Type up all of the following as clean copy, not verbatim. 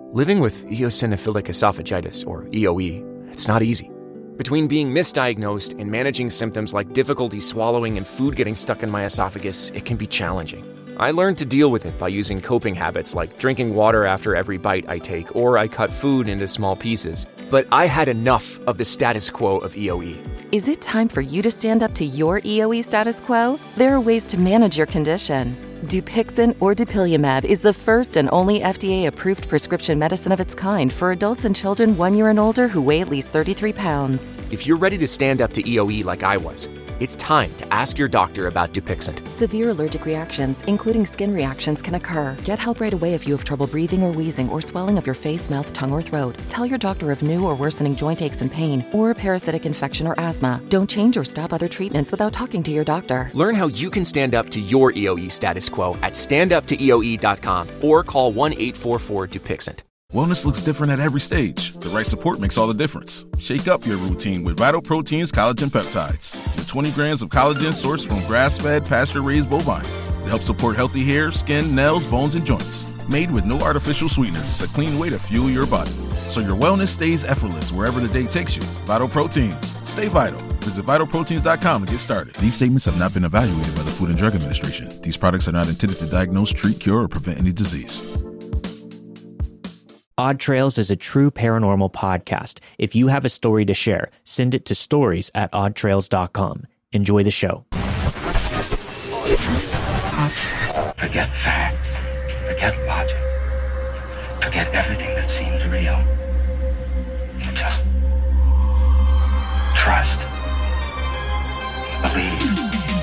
Living with eosinophilic esophagitis, or EOE, it's not easy. Between being misdiagnosed and managing symptoms like difficulty swallowing and food getting stuck in my esophagus, it can be challenging. I learned to deal with it by using coping habits like drinking water after every bite I take, or I cut food into small pieces. But I had enough of the status quo of EOE. Is it time for you to stand up to your EOE status quo? There are ways to manage your condition. Dupixent or dupilumab is the first and only FDA-approved prescription medicine of its kind for adults and children 1 year and older who weigh at least 33 pounds. If you're ready to stand up to EOE like I was, it's time to ask your doctor about Dupixent. Severe allergic reactions, including skin reactions, can occur. Get help right away if you have trouble breathing or wheezing or swelling of your face, mouth, tongue, or throat. Tell your doctor of new or worsening joint aches and pain or parasitic infection or asthma. Don't change or stop other treatments without talking to your doctor. Learn how you can stand up to your EOE status quo at standuptoeoe.com or call 1-844-DUPIXENT. Wellness looks different at every stage. The right support makes all the difference. Shake up your routine with Vital Protein's collagen peptides. With 20 grams of collagen sourced from grass-fed, pasture-raised bovine. It helps support healthy hair, skin, nails, bones, and joints. Made with no artificial sweeteners, it's a clean way to fuel your body. So your wellness stays effortless wherever the day takes you. Vital Proteins. Stay vital. Visit vitalproteins.com to get started. These statements have not been evaluated by the Food and Drug Administration. These products are not intended to diagnose, treat, cure, or prevent any disease. Odd Trails is a true paranormal podcast. If you have a story to share, send it to stories@oddtrails.com. Enjoy the show. Forget facts. Forget logic. Forget everything that seems real. Just trust. Believe.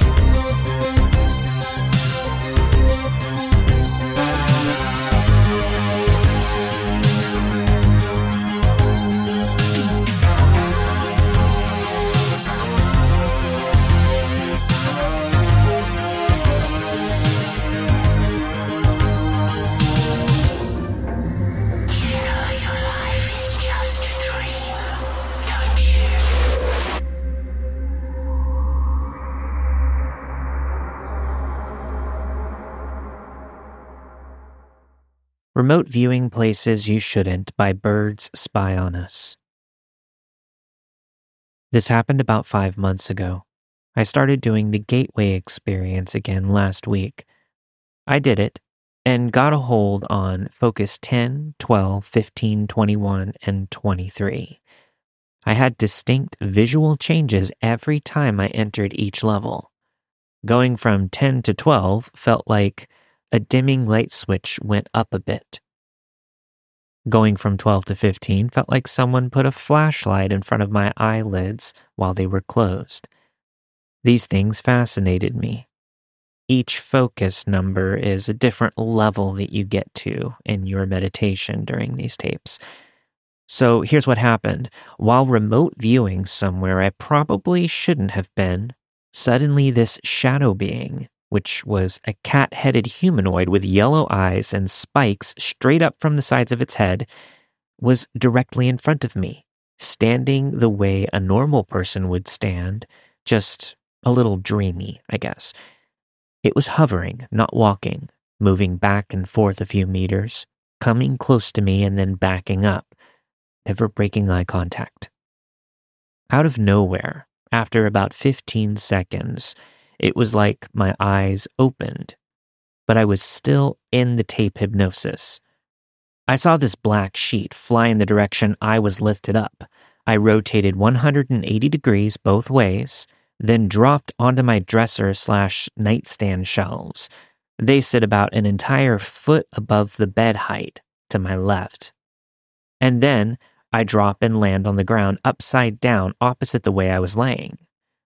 Remote Viewing Places You Shouldn't by Birds Spy on Us. This happened about 5 months ago. I started doing the Gateway Experience again last week. I did it and got a hold on Focus 10, 12, 15, 21, and 23. I had distinct visual changes every time I entered each level. Going from 10 to 12 felt like a dimming light switch went up a bit. Going from 12 to 15 felt like someone put a flashlight in front of my eyelids while they were closed. These things fascinated me. Each focus number is a different level that you get to in your meditation during these tapes. So here's what happened. While remote viewing somewhere I probably shouldn't have been, suddenly this shadow being, which was a cat-headed humanoid with yellow eyes and spikes straight up from the sides of its head, was directly in front of me, standing the way a normal person would stand, just a little dreamy, I guess. It was hovering, not walking, moving back and forth a few meters, coming close to me and then backing up, never breaking eye contact. Out of nowhere, after about 15 seconds, it was like my eyes opened, but I was still in the tape hypnosis. I saw this black sheet fly in the direction I was lifted up. I rotated 180 degrees both ways, then dropped onto my dresser/nightstand shelves. They sit about an entire foot above the bed height to my left. And then I drop and land on the ground upside down opposite the way I was laying.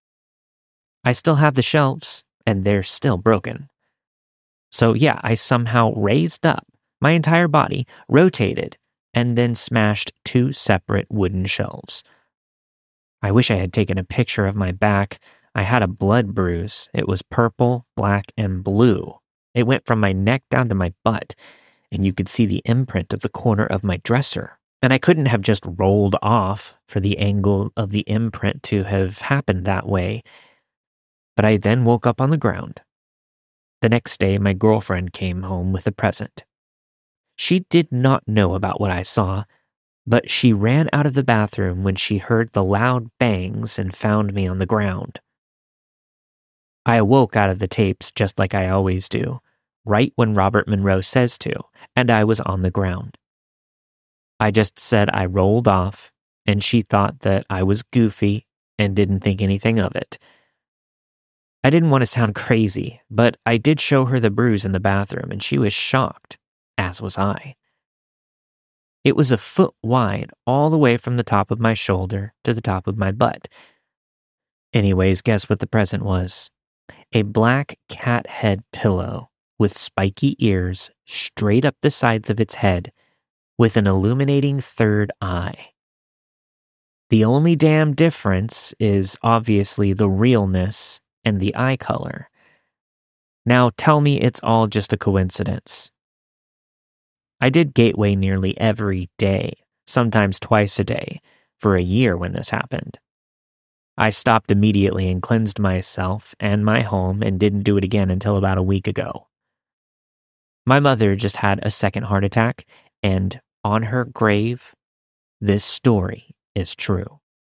I still have the shelves, and they're still broken. So yeah, I somehow raised up my entire body, rotated, and then smashed 2 separate wooden shelves. I wish I had taken a picture of my back. I had a blood bruise. It was purple, black, and blue. It went from my neck down to my butt, and you could see the imprint of the corner of my dresser. And I couldn't have just rolled off for the angle of the imprint to have happened that way. But I then woke up on the ground. The next day, my girlfriend came home with a present. She did not know about what I saw, but she ran out of the bathroom when she heard the loud bangs and found me on the ground. I awoke out of the tapes just like I always do, right when Robert Monroe says to, and I was on the ground. I just said I rolled off, and she thought that I was goofy and didn't think anything of it. I didn't want to sound crazy, but I did show her the bruise in the bathroom, and she was shocked, as was I. It was a foot wide all the way from the top of my shoulder to the top of my butt. Anyways, guess what the present was? A black cat head pillow with spiky ears straight up the sides of its head with an illuminating third eye. The only damn difference is obviously the realness and the eye color. Now tell me it's all just a coincidence. I did Gateway nearly every day, sometimes twice a day, for a year when this happened. I stopped immediately and cleansed myself and my home and didn't do it again until about a week ago. My mother just had a second heart attack, and on her grave, this story is true.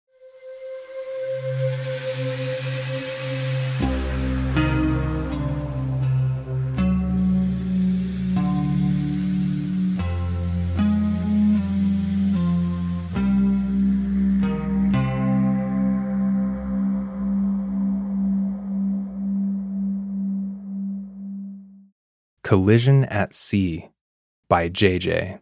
Collision at Sea by J.J.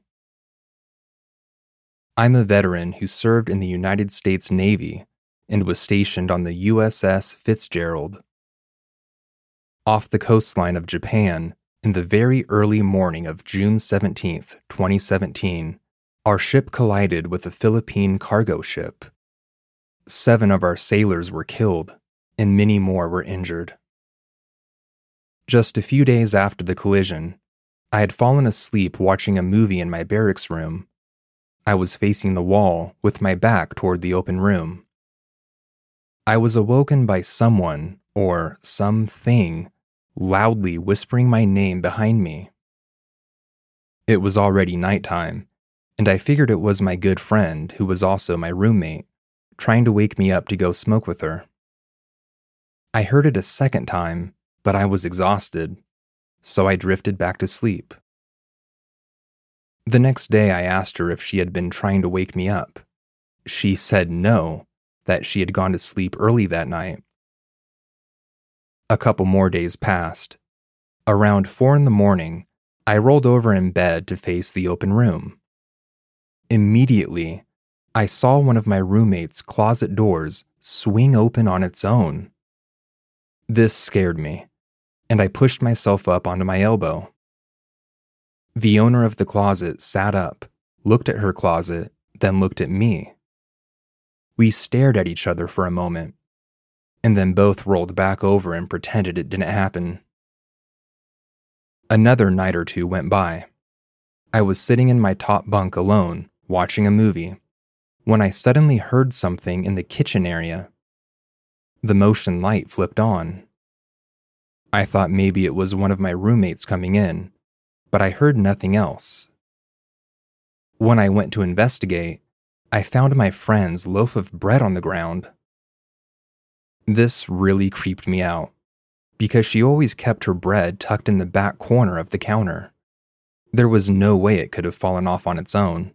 I'm a veteran who served in the United States Navy and was stationed on the USS Fitzgerald. Off the coastline of Japan, in the very early morning of June 17, 2017, our ship collided with a Philippine cargo ship. 7 of our sailors were killed, and many more were injured. Just a few days after the collision, I had fallen asleep watching a movie in my barracks room. I was facing the wall with my back toward the open room. I was awoken by someone, or something, loudly whispering my name behind me. It was already nighttime, and I figured it was my good friend, who was also my roommate, trying to wake me up to go smoke with her. I heard it a second time, but I was exhausted, so I drifted back to sleep. The next day I asked her if she had been trying to wake me up. She said no, that she had gone to sleep early that night. A couple more days passed. Around 4 a.m, I rolled over in bed to face the open room. Immediately, I saw one of my roommate's closet doors swing open on its own. This scared me, and I pushed myself up onto my elbow. The owner of the closet sat up, looked at her closet, then looked at me. We stared at each other for a moment, and then both rolled back over and pretended it didn't happen. Another night or two went by. I was sitting in my top bunk alone, watching a movie, when I suddenly heard something in the kitchen area. The motion light flipped on. I thought maybe it was one of my roommates coming in, but I heard nothing else. When I went to investigate, I found my friend's loaf of bread on the ground. This really creeped me out, because she always kept her bread tucked in the back corner of the counter. There was no way it could have fallen off on its own.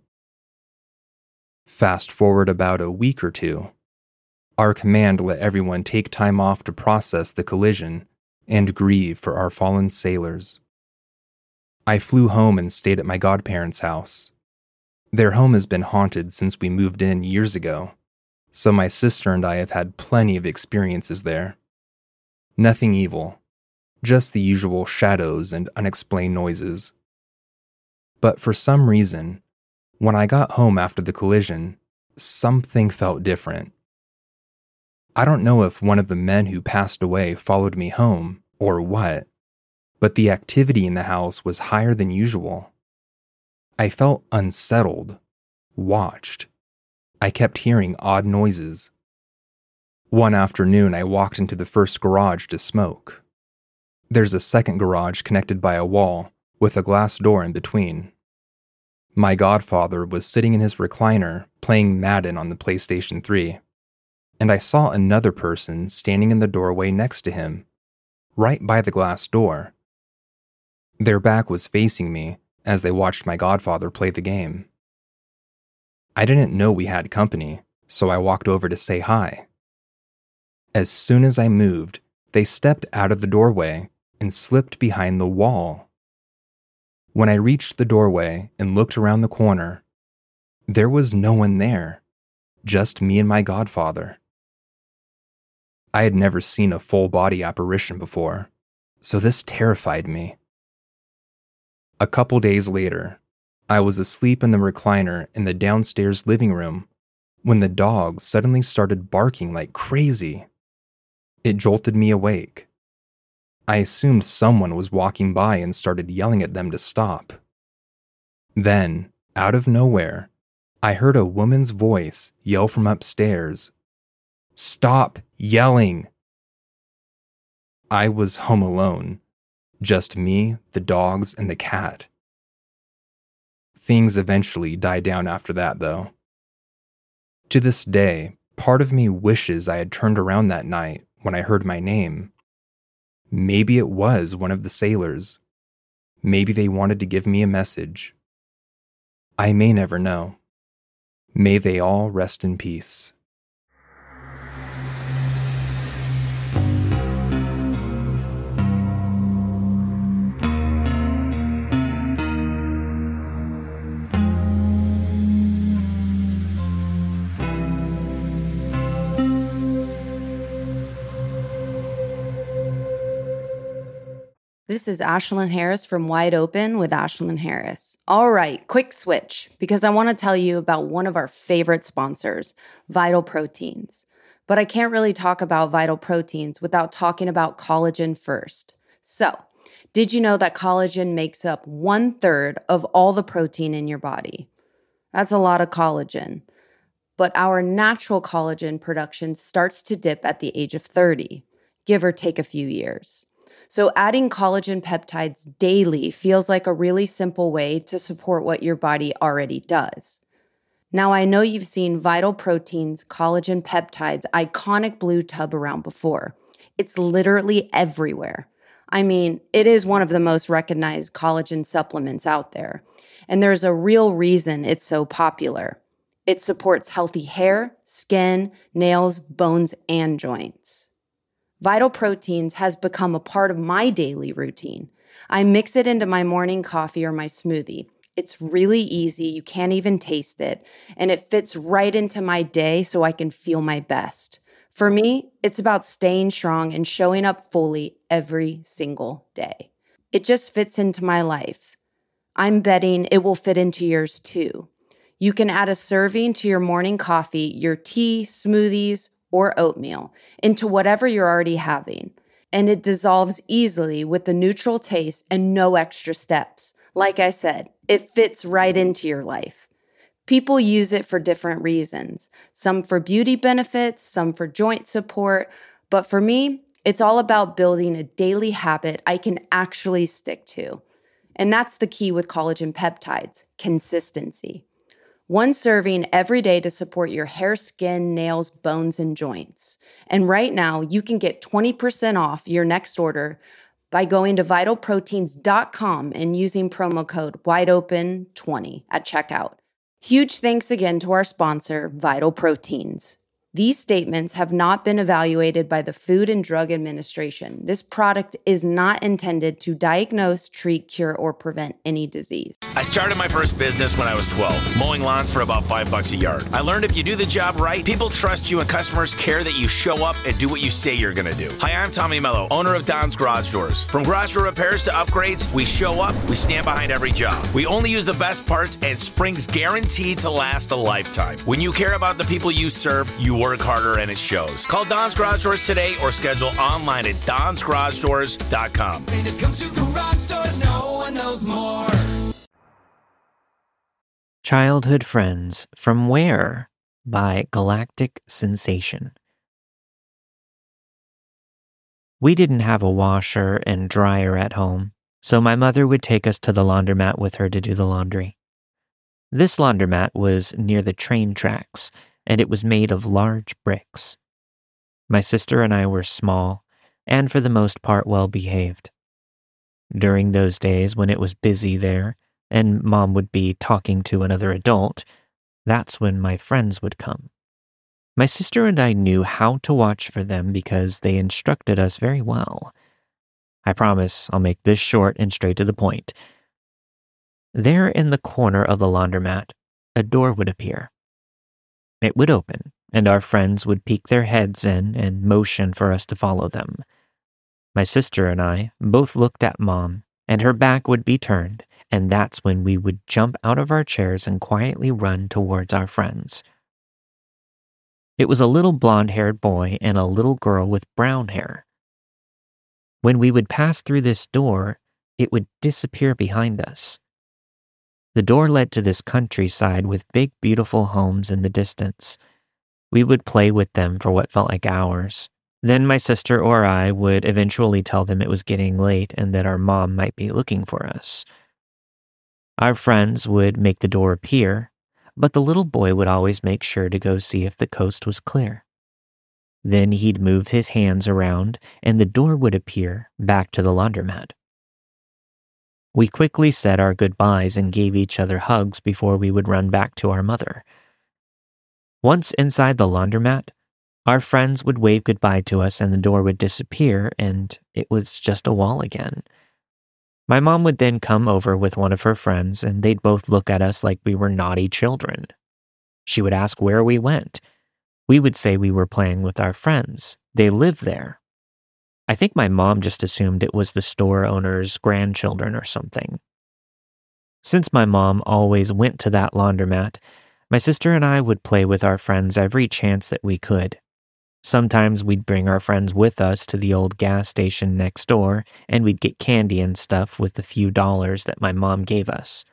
Fast forward about a week or two. Our command let everyone take time off to process the collision and grieve for our fallen sailors. I flew home and stayed at my godparents' house. Their home has been haunted since we moved in years ago, so my sister and I have had plenty of experiences there. Nothing evil, just the usual shadows and unexplained noises. But for some reason, when I got home after the collision, something felt different. I don't know if one of the men who passed away followed me home or what, but the activity in the house was higher than usual. I felt unsettled, watched. I kept hearing odd noises. One afternoon, I walked into the first garage to smoke. There's a second garage connected by a wall with a glass door in between. My godfather was sitting in his recliner playing Madden on the PlayStation 3, and I saw another person standing in the doorway next to him, right by the glass door. Their back was facing me as they watched my godfather play the game. I didn't know we had company, so I walked over to say hi. As soon as I moved, they stepped out of the doorway and slipped behind the wall. When I reached the doorway and looked around the corner, there was no one there, just me and my godfather. I had never seen a full-body apparition before, so this terrified me. A couple days later, I was asleep in the recliner in the downstairs living room when the dog suddenly started barking like crazy. It jolted me awake. I assumed someone was walking by and started yelling at them to stop. Then, out of nowhere, I heard a woman's voice yell from upstairs, "Stop yelling!" I was home alone, just me, the dogs, and the cat. Things eventually died down after that, though. To this day, part of me wishes I had turned around that night when I heard my name. Maybe it was one of the sailors. Maybe they wanted to give me a message. I may never know. May they all rest in peace. This is Ashlyn Harris from Wide Open with Ashlyn Harris. All right, quick switch, because I want to tell you about one of our favorite sponsors, Vital Proteins. But I can't really talk about Vital Proteins without talking about collagen first. So, did you know that collagen makes up 1/3 of all the protein in your body? That's a lot of collagen. But our natural collagen production starts to dip at the age of 30, give or take a few years. So adding collagen peptides daily feels like a really simple way to support what your body already does. Now, I know you've seen Vital Proteins collagen peptides iconic blue tub around before. It's literally everywhere. I mean, it is one of the most recognized collagen supplements out there. And there's a real reason it's so popular. It supports healthy hair, skin, nails, bones, and joints. Vital Proteins has become a part of my daily routine. I mix it into my morning coffee or my smoothie. It's really easy, you can't even taste it, and it fits right into my day so I can feel my best. For me, it's about staying strong and showing up fully every single day. It just fits into my life. I'm betting it will fit into yours too. You can add a serving to your morning coffee, your tea, smoothies, or oatmeal into whatever you're already having. And it dissolves easily with the neutral taste and no extra steps. Like I said, it fits right into your life. People use it for different reasons. Some for beauty benefits, some for joint support. But for me, it's all about building a daily habit I can actually stick to. And that's the key with collagen peptides, consistency. One serving every day to support your hair, skin, nails, bones, and joints. And right now, you can get 20% off your next order by going to vitalproteins.com and using promo code WIDEOPEN20 at checkout. Huge thanks again to our sponsor, Vital Proteins. These statements have not been evaluated by the Food and Drug Administration. This product is not intended to diagnose, treat, cure, or prevent any disease. I started my first business when I was 12, mowing lawns for about $5 a yard. I learned if you do the job right, people trust you and customers care that you show up and do what you say you're going to do. Hi, I'm Tommy Mello, owner of Don's Garage Doors. From garage door repairs to upgrades, we show up, we stand behind every job. We only use the best parts and spring's guaranteed to last a lifetime. When you care about the people you serve, you work harder and it shows. Call Don's Garage Doors today or schedule online at donsgaragedoors.com. When it comes to garage doors, no one knows more. Childhood Friends From Where? By Galactic Sensation. We didn't have a washer and dryer at home, so my mother would take us to the laundromat with her to do the laundry. This laundromat was near the train tracks, and it was made of large bricks. My sister and I were small, and for the most part well-behaved. During those days when it was busy there, and Mom would be talking to another adult, that's when my friends would come. My sister and I knew how to watch for them because they instructed us very well. I promise I'll make this short and straight to the point. There in the corner of the laundromat, a door would appear. It would open, and our friends would peek their heads in and motion for us to follow them. My sister and I both looked at Mom, and her back would be turned, and that's when we would jump out of our chairs and quietly run towards our friends. It was a little blonde-haired boy and a little girl with brown hair. When we would pass through this door, it would disappear behind us. The door led to this countryside with big, beautiful homes in the distance. We would play with them for what felt like hours. Then my sister or I would eventually tell them it was getting late and that our mom might be looking for us. Our friends would make the door appear, but the little boy would always make sure to go see if the coast was clear. Then he'd move his hands around and the door would appear back to the laundromat. We quickly said our goodbyes and gave each other hugs before we would run back to our mother. Once inside the laundromat, our friends would wave goodbye to us and the door would disappear and it was just a wall again. My mom would then come over with one of her friends and they'd both look at us like we were naughty children. She would ask where we went. We would say we were playing with our friends. They live there. I think my mom just assumed it was the store owner's grandchildren or something. Since my mom always went to that laundromat, my sister and I would play with our friends every chance that we could. Sometimes we'd bring our friends with us to the old gas station next door, and we'd get candy and stuff with the few dollars that my mom gave us.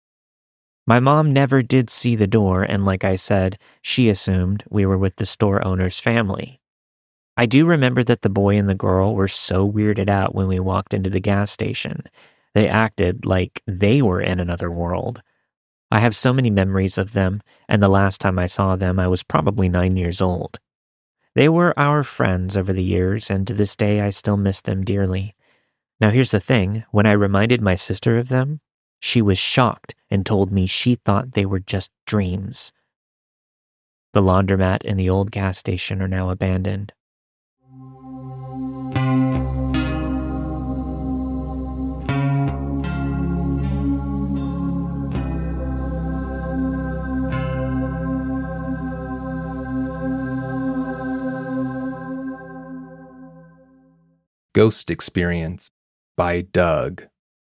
My mom never did see the door, and like I said, she assumed we were with the store owner's family. I do remember that the boy and the girl were so weirded out when we walked into the gas station. They acted like they were in another world. I have so many memories of them, and the last time I saw them, I was probably 9 years old. They were our friends over the years, and to this day, I still miss them dearly. Now here's the thing, when I reminded my sister of them, she was shocked and told me she thought they were just dreams. The laundromat and the old gas station are now abandoned. Ghost Experience by Doug.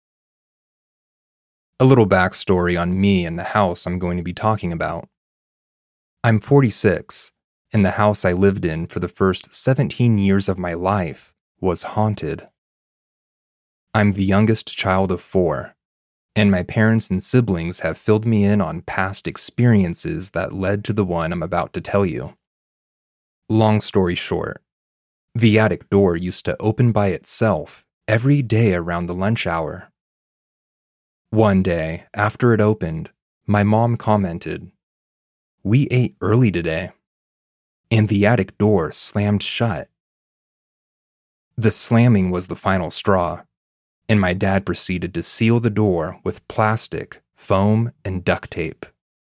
A little backstory on me and the house I'm going to be talking about. I'm 46, and the house I lived in for the first 17 years of my life was haunted. I'm the youngest child of 4, and my parents and siblings have filled me in on past experiences that led to the one I'm about to tell you. Long story short, the attic door used to open by itself every day around the lunch hour. One day, after it opened, my mom commented, "We ate early today," and the attic door slammed shut. The slamming was the final straw, and my dad proceeded to seal the door with plastic, foam, and duct tape.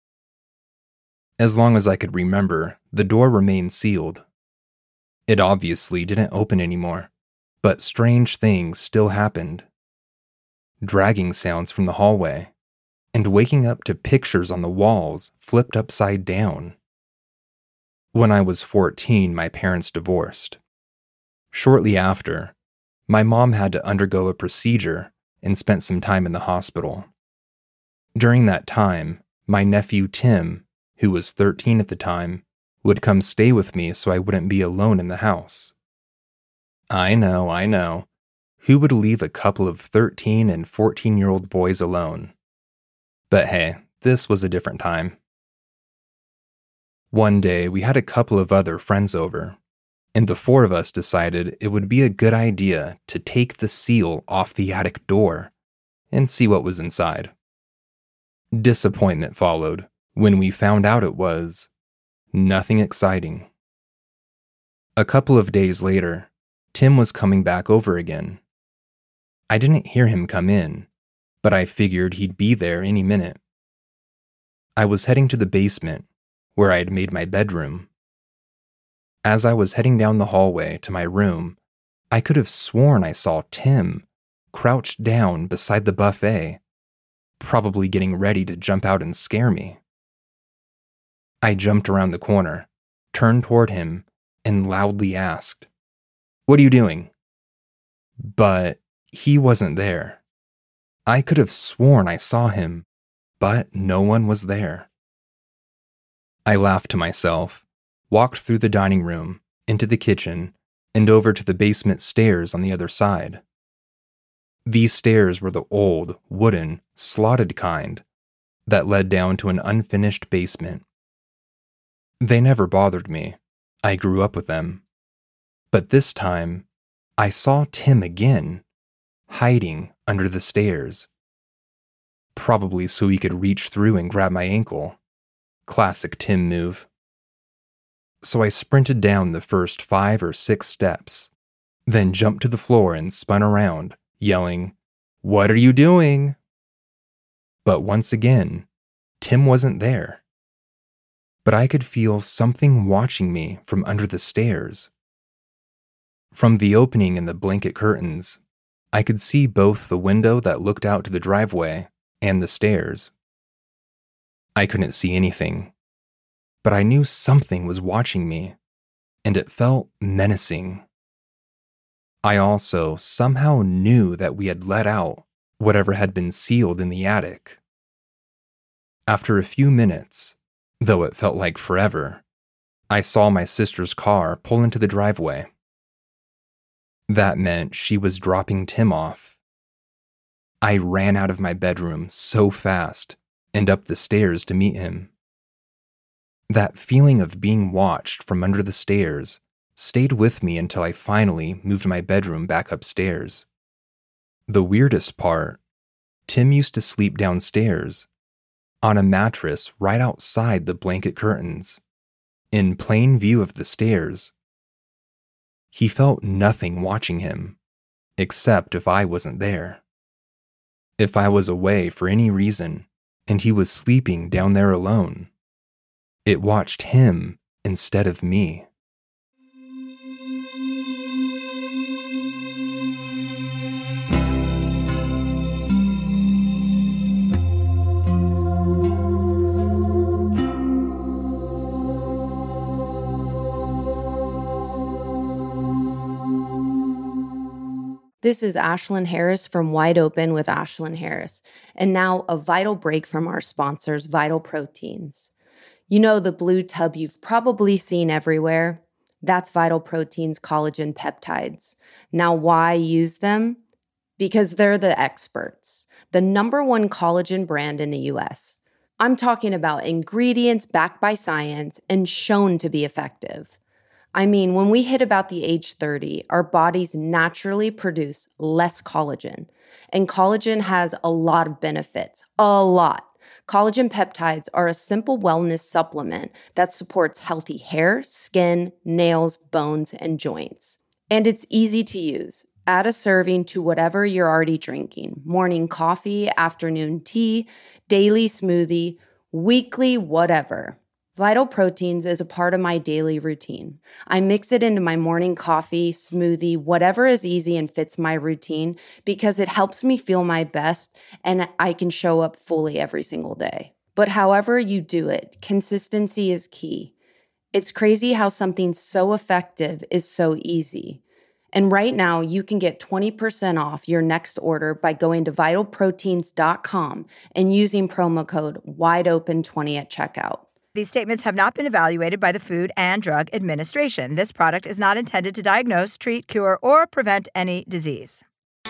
As long as I could remember, the door remained sealed. It obviously didn't open anymore, but strange things still happened. Dragging sounds from the hallway, and waking up to pictures on the walls flipped upside down. When I was 14, my parents divorced. Shortly after, my mom had to undergo a procedure and spent some time in the hospital. During that time, my nephew Tim, who was 13 at the time, would come stay with me so I wouldn't be alone in the house. I know. Who would leave a couple of 13 and 14-year-old boys alone? But hey, this was a different time. One day, we had a couple of other friends over, and the 4 of us decided it would be a good idea to take the seal off the attic door and see what was inside. Disappointment followed when we found out it was nothing exciting. A couple of days later, Tim was coming back over again. I didn't hear him come in, but I figured he'd be there any minute. I was heading to the basement, where I had made my bedroom. As I was heading down the hallway to my room, I could have sworn I saw Tim crouched down beside the buffet, probably getting ready to jump out and scare me. I jumped around the corner, turned toward him, and loudly asked, "What are you doing?" But he wasn't there. I could have sworn I saw him, but no one was there. I laughed to myself, walked through the dining room, into the kitchen, and over to the basement stairs on the other side. These stairs were the old, wooden, slotted kind that led down to an unfinished basement. They never bothered me. I grew up with them. But this time, I saw Tim again, hiding under the stairs. Probably so he could reach through and grab my ankle. Classic Tim move. So I sprinted down the first 5 or 6 steps, then jumped to the floor and spun around, yelling, "What are you doing?" But once again, Tim wasn't there. But I could feel something watching me from under the stairs. From the opening in the blanket curtains, I could see both the window that looked out to the driveway and the stairs. I couldn't see anything, but I knew something was watching me, and it felt menacing. I also somehow knew that we had let out whatever had been sealed in the attic. After a few minutes, though it felt like forever, I saw my sister's car pull into the driveway. That meant she was dropping Tim off. I ran out of my bedroom so fast and up the stairs to meet him. That feeling of being watched from under the stairs stayed with me until I finally moved my bedroom back upstairs. The weirdest part, Tim used to sleep downstairs, on a mattress right outside the blanket curtains, in plain view of the stairs. He felt nothing watching him, except if I wasn't there. If I was away for any reason, and he was sleeping down there alone, it watched him instead of me. This is Ashlyn Harris from Wide Open with Ashlyn Harris. And now a vital break from our sponsors, Vital Proteins. You know the blue tub you've probably seen everywhere? That's Vital Proteins collagen peptides. Now why use them? Because they're the experts. The #1 collagen brand in the US. I'm talking about ingredients backed by science and shown to be effective. I mean, when we hit about the age 30, our bodies naturally produce less collagen. And collagen has a lot of benefits, a lot. Collagen peptides are a simple wellness supplement that supports healthy hair, skin, nails, bones, and joints. And it's easy to use. Add a serving to whatever you're already drinking. Morning coffee, afternoon tea, daily smoothie, weekly whatever. Vital Proteins is a part of my daily routine. I mix it into my morning coffee, smoothie, whatever is easy and fits my routine because it helps me feel my best and I can show up fully every single day. But however you do it, consistency is key. It's crazy how something so effective is so easy. And right now, you can get 20% off your next order by going to vitalproteins.com and using promo code WIDEOPEN20 at checkout. These statements have not been evaluated by the Food and Drug Administration. This product is not intended to diagnose, treat, cure, or prevent any disease.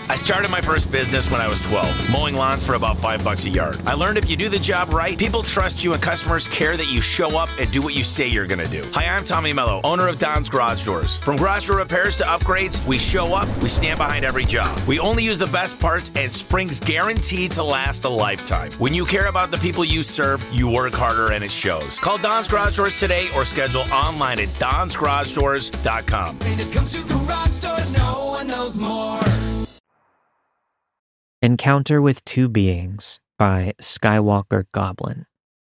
I started my first business when I was 12, mowing lawns for about $5 a yard. I learned if you do the job right, people trust you and customers care that you show up and do what you say you're going to do. Hi, I'm Tommy Mello, owner of Don's Garage Doors. From garage door repairs to upgrades, we show up, we stand behind every job. We only use the best parts and springs guaranteed to last a lifetime. When you care about the people you serve, you work harder and it shows. Call Don's Garage Doors today or schedule online at donsgaragedoors.com. When it comes to garage doors, no one knows more. Encounter with Two Beings by Skywalker Goblin.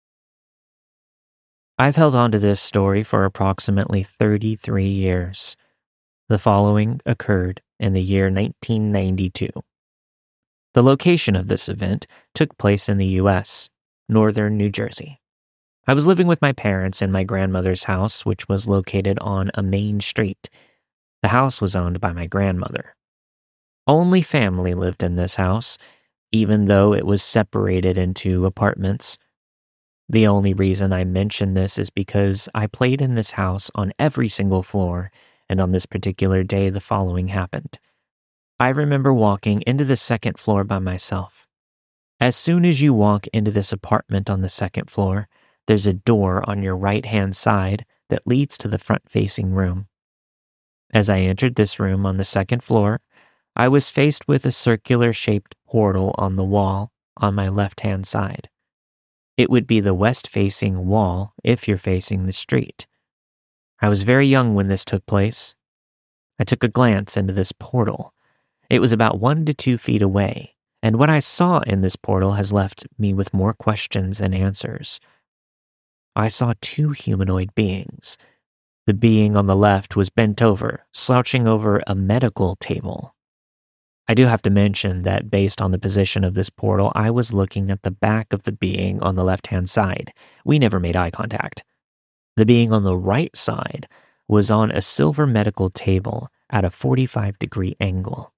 I've held on to this story for approximately 33 years. The following occurred in the year 1992. The location of this event took place in the U.S., northern New Jersey. I was living with my parents in my grandmother's house, which was located on a main street. The house was owned by my grandmother. Only family lived in this house, even though it was separated into apartments. The only reason I mention this is because I played in this house on every single floor, and on this particular day the following happened. I remember walking into the second floor by myself. As soon as you walk into this apartment on the second floor, there's a door on your right-hand side that leads to the front-facing room. As I entered this room on the second floor, I was faced with a circular-shaped portal on the wall on my left-hand side. It would be the west-facing wall if you're facing the street. I was very young when this took place. I took a glance into this portal. It was about 1 to 2 feet away, and what I saw in this portal has left me with more questions than answers. I saw 2 humanoid beings. The being on the left was bent over, slouching over a medical table. I do have to mention that based on the position of this portal, I was looking at the back of the being on the left-hand side. We never made eye contact. The being on the right side was on a silver medical table at a 45-degree angle.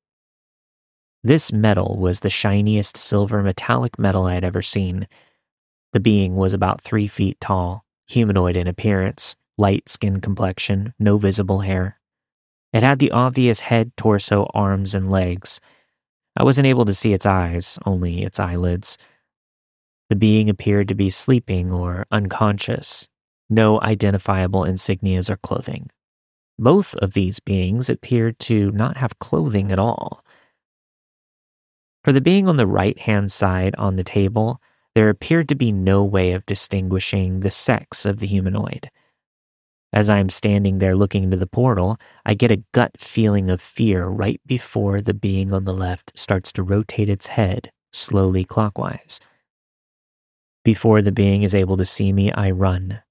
This metal was the shiniest silver metallic metal I had ever seen. The being was about 3 feet tall, humanoid in appearance, light skin complexion, no visible hair. It had the obvious head, torso, arms, and legs. I wasn't able to see its eyes, only its eyelids. The being appeared to be sleeping or unconscious. No identifiable insignias or clothing. Both of these beings appeared to not have clothing at all. For the being on the right-hand side on the table, there appeared to be no way of distinguishing the sex of the humanoid. As I am standing there looking into the portal, I get a gut feeling of fear right before the being on the left starts to rotate its head slowly clockwise. Before the being is able to see me, I run.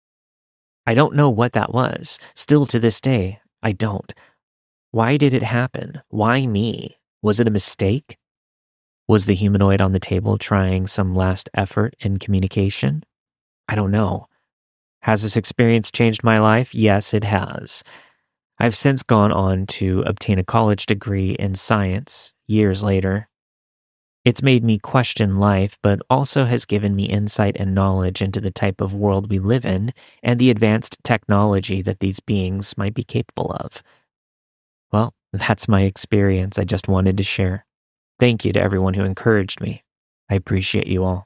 I don't know what that was. Still to this day, I don't. Why did it happen? Why me? Was it a mistake? Was the humanoid on the table trying some last effort in communication? I don't know. Has this experience changed my life? Yes, it has. I've since gone on to obtain a college degree in science years later. It's made me question life, but also has given me insight and knowledge into the type of world we live in and the advanced technology that these beings might be capable of. Well, that's my experience I just wanted to share. Thank you to everyone who encouraged me. I appreciate you all.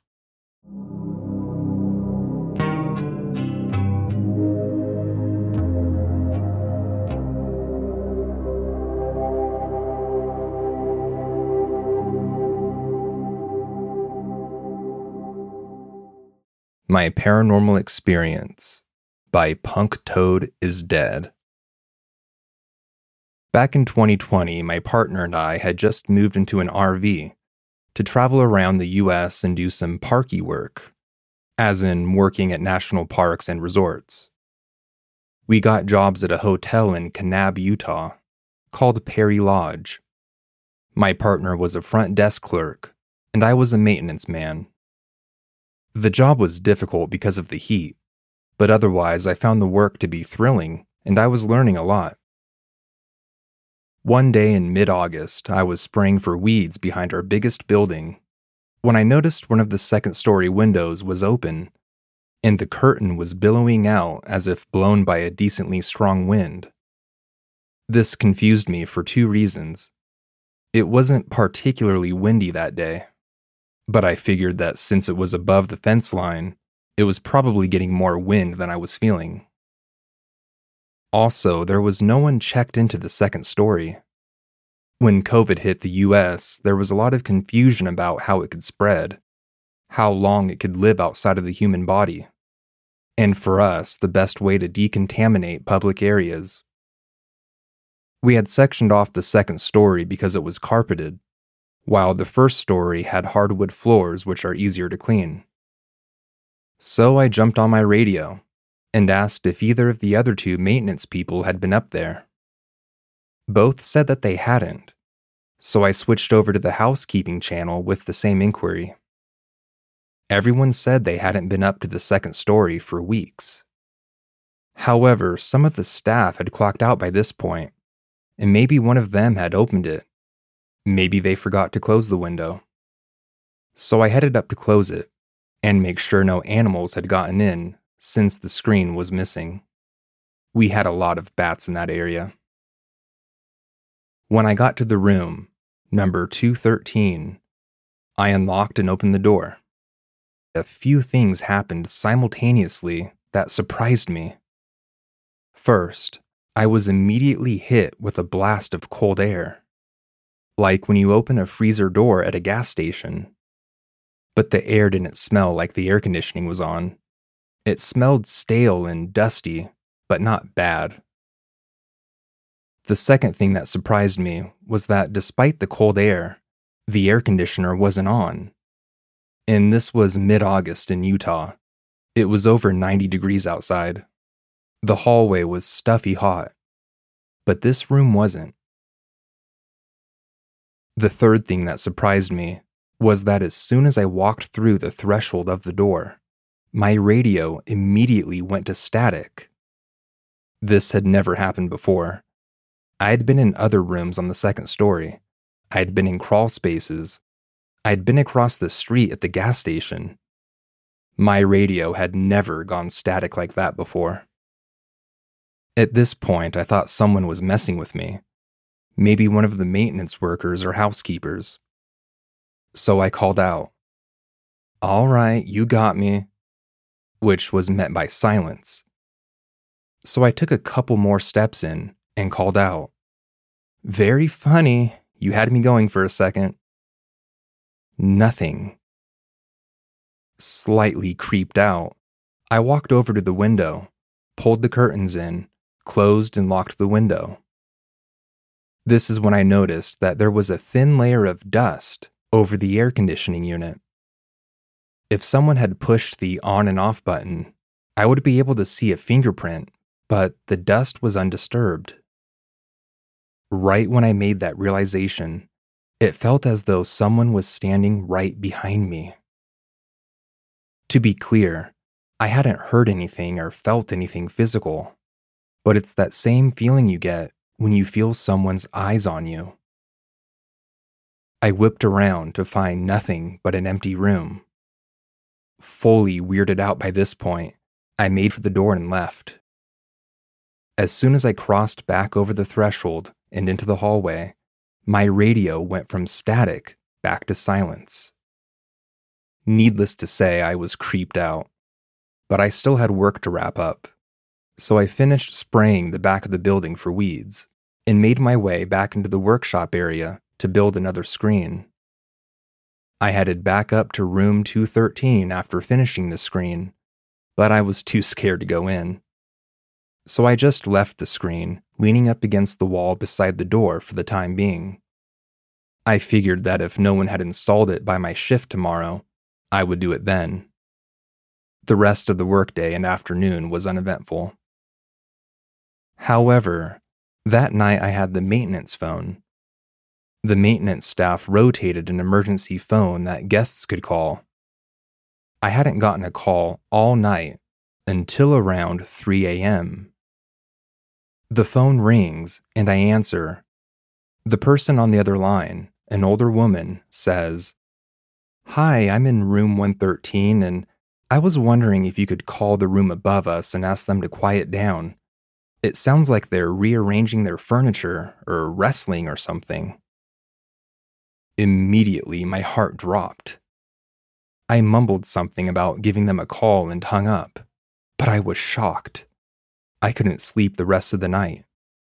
My Paranormal Experience by Punk Toad is Dead. Back in 2020, my partner and I had just moved into an RV to travel around the US and do some parky work, as in working at national parks and resorts. We got jobs at a hotel in Kanab, Utah, called Perry Lodge. My partner was a front desk clerk, and I was a maintenance man. The job was difficult because of the heat, but otherwise I found the work to be thrilling, and I was learning a lot. One day in mid-August, I was spraying for weeds behind our biggest building when I noticed one of the second-story windows was open, and the curtain was billowing out as if blown by a decently strong wind. This confused me for 2 reasons. It wasn't particularly windy that day, but I figured that since it was above the fence line, it was probably getting more wind than I was feeling. Also, there was no one checked into the second story. When COVID hit the US, there was a lot of confusion about how it could spread, how long it could live outside of the human body, and for us, the best way to decontaminate public areas. We had sectioned off the second story because it was carpeted, while the first story had hardwood floors which are easier to clean. So I jumped on my radio and asked if either of the other two maintenance people had been up there. Both said that they hadn't, so I switched over to the housekeeping channel with the same inquiry. Everyone said they hadn't been up to the second story for weeks. However, some of the staff had clocked out by this point, and maybe one of them had opened it. Maybe they forgot to close the window. So I headed up to close it and make sure no animals had gotten in since the screen was missing. We had a lot of bats in that area. When I got to the room, number 213, I unlocked and opened the door. A few things happened simultaneously that surprised me. First, I was immediately hit with a blast of cold air, like when you open a freezer door at a gas station. But the air didn't smell like the air conditioning was on. It smelled stale and dusty, but not bad. The second thing that surprised me was that despite the cold air, the air conditioner wasn't on. And this was mid-August in Utah. It was over 90 degrees outside. The hallway was stuffy hot, but this room wasn't. The third thing that surprised me was that as soon as I walked through the threshold of the door, my radio immediately went to static. This had never happened before. I had been in other rooms on the second story. I had been in crawl spaces. I had been across the street at the gas station. My radio had never gone static like that before. At this point, I thought someone was messing with me. Maybe one of the maintenance workers or housekeepers. So I called out, "All right, you got me," which was met by silence. So I took a couple more steps in and called out, "Very funny, you had me going for a second." Nothing. Slightly creeped out, I walked over to the window, pulled the curtains in, closed and locked the window. This is when I noticed that there was a thin layer of dust over the air conditioning unit. If someone had pushed the on and off button, I would be able to see a fingerprint, but the dust was undisturbed. Right when I made that realization, it felt as though someone was standing right behind me. To be clear, I hadn't heard anything or felt anything physical, but it's that same feeling you get when you feel someone's eyes on you. I whipped around to find nothing but an empty room. Fully weirded out by this point, I made for the door and left. As soon as I crossed back over the threshold and into the hallway, my radio went from static back to silence. Needless to say, I was creeped out, but I still had work to wrap up. So I finished spraying the back of the building for weeds and made my way back into the workshop area to build another screen. I headed back up to room 213 after finishing the screen, but I was too scared to go in. So I just left the screen, leaning up against the wall beside the door for the time being. I figured that if no one had installed it by my shift tomorrow, I would do it then. The rest of the workday and afternoon was uneventful. However, that night I had the maintenance phone. The maintenance staff rotated an emergency phone that guests could call. I hadn't gotten a call all night until around 3 a.m. The phone rings and I answer. The person on the other line, an older woman, says, "Hi, I'm in room 113 and I was wondering if you could call the room above us and ask them to quiet down. It sounds like they're rearranging their furniture or wrestling or something." Immediately, my heart dropped. I mumbled something about giving them a call and hung up, but I was shocked. I couldn't sleep the rest of the night.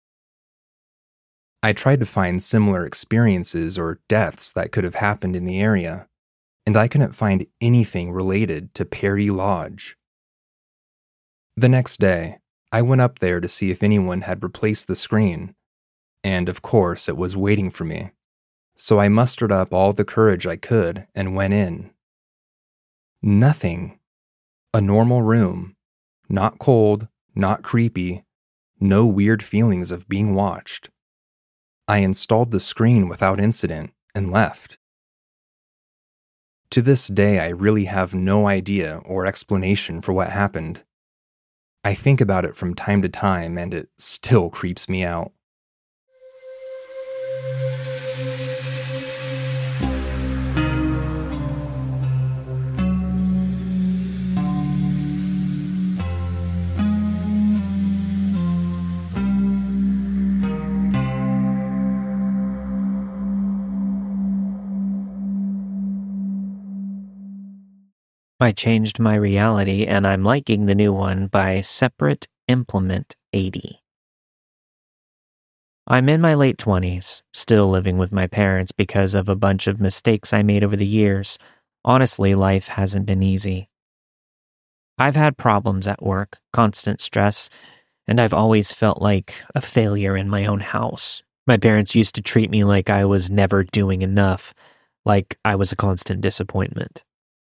I tried to find similar experiences or deaths that could have happened in the area, and I couldn't find anything related to Perry Lodge. The next day, I went up there to see if anyone had replaced the screen, and of course it was waiting for me. So I mustered up all the courage I could and went in. Nothing. A normal room. Not cold, not creepy, no weird feelings of being watched. I installed the screen without incident and left. To this day, I really have no idea or explanation for what happened. I think about it from time to time and it still creeps me out. I changed my reality and I'm liking the new one by Separate Implement 80. I'm in my late 20s, still living with my parents because of a bunch of mistakes I made over the years. Honestly, life hasn't been easy. I've had problems at work, constant stress, and I've always felt like a failure in my own house. My parents used to treat me like I was never doing enough, like I was a constant disappointment.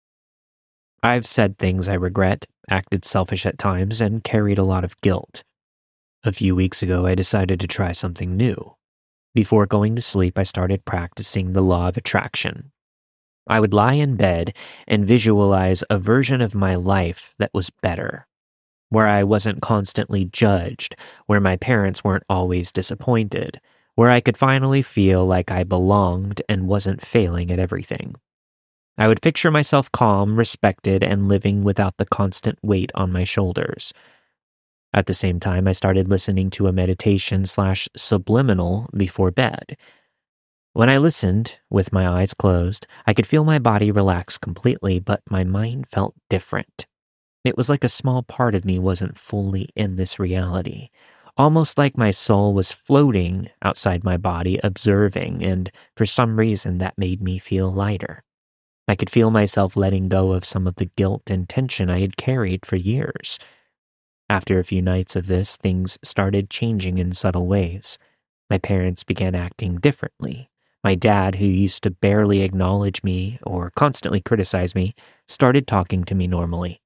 I've said things I regret, acted selfish at times, and carried a lot of guilt. A few weeks ago, I decided to try something new. Before going to sleep, I started practicing the law of attraction. I would lie in bed and visualize a version of my life that was better, where I wasn't constantly judged, where my parents weren't always disappointed, where I could finally feel like I belonged and wasn't failing at everything. I would picture myself calm, respected, and living without the constant weight on my shoulders. At the same time, I started listening to a meditation/subliminal before bed. When I listened, with my eyes closed, I could feel my body relax completely, but my mind felt different. It was like a small part of me wasn't fully in this reality, almost like my soul was floating outside my body, observing, and for some reason that made me feel lighter. I could feel myself letting go of some of the guilt and tension I had carried for years. After a few nights of this, things started changing in subtle ways. My parents began acting differently. My dad, who used to barely acknowledge me or constantly criticize me, started talking to me normally.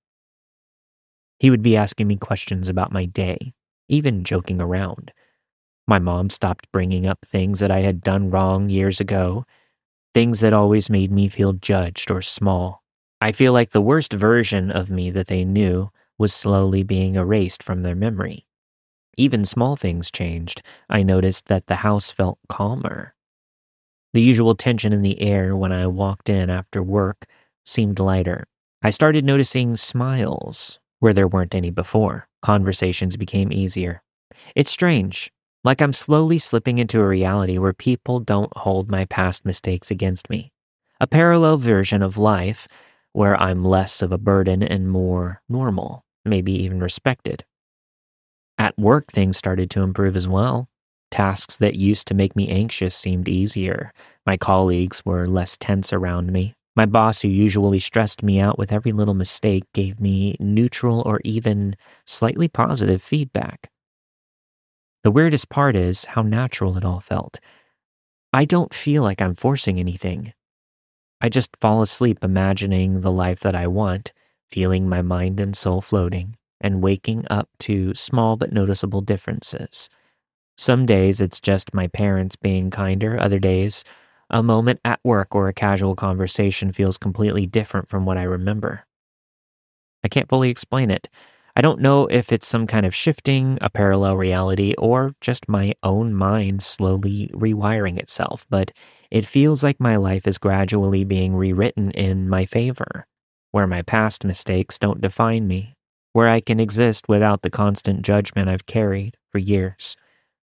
He would be asking me questions about my day, even joking around. My mom stopped bringing up things that I had done wrong years ago, things that always made me feel judged or small. I feel like the worst version of me that they knew was slowly being erased from their memory. Even small things changed. I noticed that the house felt calmer. The usual tension in the air when I walked in after work seemed lighter. I started noticing smiles where there weren't any before. Conversations became easier. It's strange. Like I'm slowly slipping into a reality where people don't hold my past mistakes against me. A parallel version of life where I'm less of a burden and more normal, maybe even respected. At work, things started to improve as well. Tasks that used to make me anxious seemed easier. My colleagues were less tense around me. My boss, who usually stressed me out with every little mistake, gave me neutral or even slightly positive feedback. The weirdest part is how natural it all felt. I don't feel like I'm forcing anything. I just fall asleep imagining the life that I want, feeling my mind and soul floating, and waking up to small but noticeable differences. Some days it's just my parents being kinder, other days a moment at work or a casual conversation feels completely different from what I remember. I can't fully explain it. I don't know if it's some kind of shifting, a parallel reality, or just my own mind slowly rewiring itself, but it feels like my life is gradually being rewritten in my favor, where my past mistakes don't define me, where I can exist without the constant judgment I've carried for years.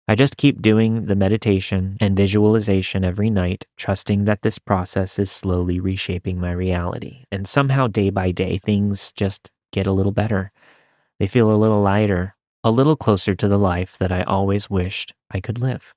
I just keep doing the meditation and visualization every night, trusting that this process is slowly reshaping my reality. And somehow, day by day, things just get a little better. They feel a little lighter, a little closer to the life that I always wished I could live.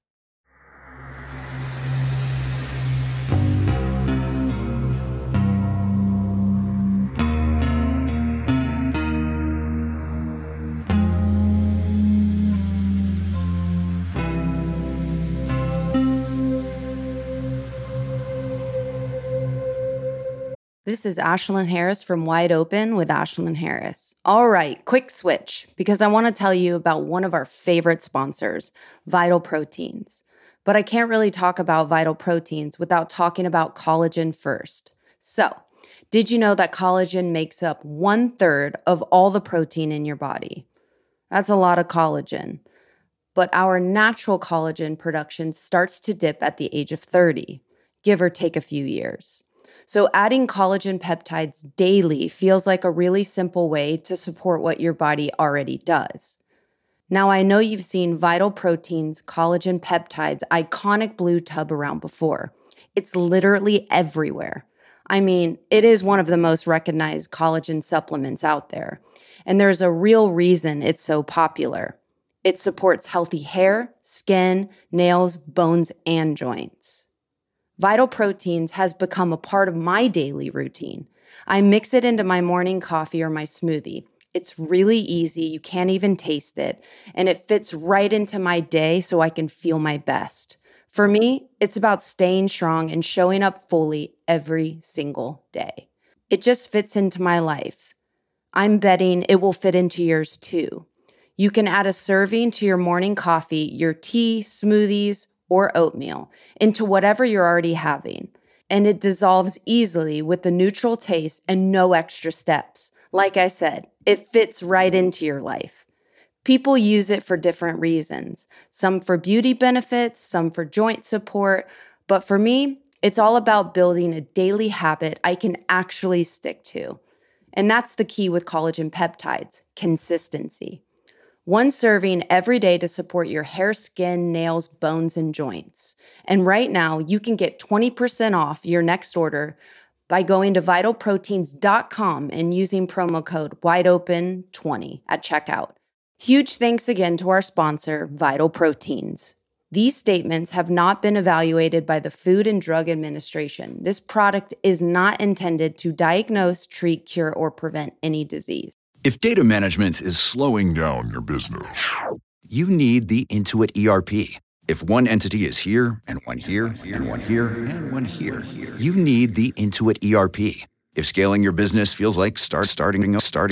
This is Ashlyn Harris from Wide Open with Ashlyn Harris. All right, quick switch, because I want to tell you about one of our favorite sponsors, Vital Proteins. But I can't really talk about Vital Proteins without talking about collagen first. So, did you know that collagen makes up 1/3 of all the protein in your body? That's a lot of collagen. But our natural collagen production starts to dip at the age of 30, give or take a few years. So adding collagen peptides daily feels like a really simple way to support what your body already does. Now, I know you've seen Vital Proteins collagen peptides iconic blue tub around before. It's literally everywhere. I mean, it is one of the most recognized collagen supplements out there. And there's a real reason it's so popular. It supports healthy hair, skin, nails, bones, and joints. Vital Proteins has become a part of my daily routine. I mix it into my morning coffee or my smoothie. It's really easy, you can't even taste it, and it fits right into my day so I can feel my best. For me, it's about staying strong and showing up fully every single day. It just fits into my life. I'm betting it will fit into yours too. You can add a serving to your morning coffee, your tea, smoothies, or oatmeal into whatever you're already having. And it dissolves easily with the neutral taste and no extra steps. Like I said, it fits right into your life. People use it for different reasons. Some for beauty benefits, some for joint support. But for me, it's all about building a daily habit I can actually stick to. And that's the key with collagen peptides, consistency. One serving every day to support your hair, skin, nails, bones, and joints. And right now, you can get 20% off your next order by going to vitalproteins.com and using promo code WIDEOPEN20 at checkout. Huge thanks again to our sponsor, Vital Proteins. These statements have not been evaluated by the Food and Drug Administration. This product is not intended to diagnose, treat, cure, or prevent any disease. If data management is slowing down your business, you need the Intuit ERP. If one entity is here, and one here, and one here, and one here, you need the Intuit ERP. If scaling your business feels like starting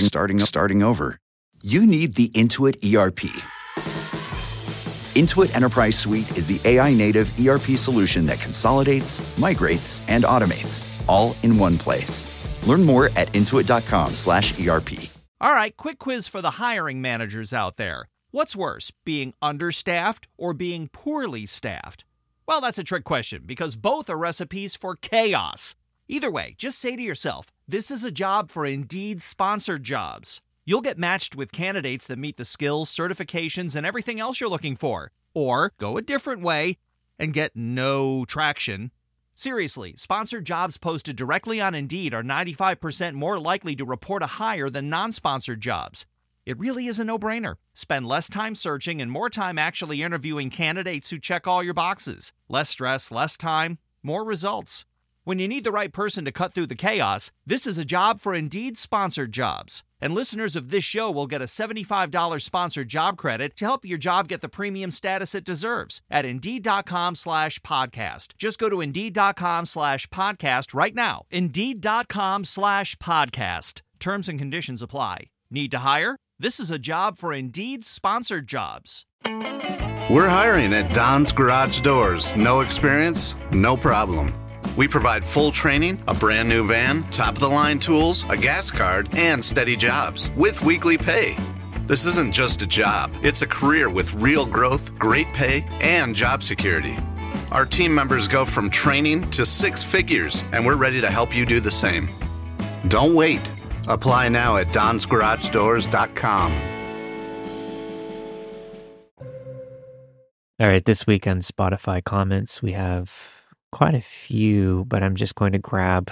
over, you need the Intuit ERP. Intuit Enterprise Suite is the AI-native ERP solution that consolidates, migrates, and automates, all in one place. Learn more at intuit.com/ERP. All right, quick quiz for the hiring managers out there. What's worse, being understaffed or being poorly staffed? Well, that's a trick question because both are recipes for chaos. Either way, just say to yourself, this is a job for Indeed-sponsored jobs. You'll get matched with candidates that meet the skills, certifications, and everything else you're looking for. Or go a different way and get no traction. Seriously, sponsored jobs posted directly on Indeed are 95% more likely to report a hire than non-sponsored jobs. It really is a no-brainer. Spend less time searching and more time actually interviewing candidates who check all your boxes. Less stress, less time, more results. When you need the right person to cut through the chaos, this is a job for Indeed-sponsored jobs. And listeners of this show will get a $75 sponsored job credit to help your job get the premium status it deserves at Indeed.com/podcast. Just go to Indeed.com/podcast right now. Indeed.com/podcast. Terms and conditions apply. Need to hire? This is a job for Indeed-sponsored jobs. We're hiring at Don's Garage Doors. No experience? No problem. We provide full training, a brand new van, top-of-the-line tools, a gas card, and steady jobs with weekly pay. This isn't just a job. It's a career with real growth, great pay, and job security. Our team members go from training to 6 figures, and we're ready to help you do the same. Don't wait. Apply now at donsgaragedoors.com. All right, this week on Spotify comments, we have quite a few, but I'm just going to grab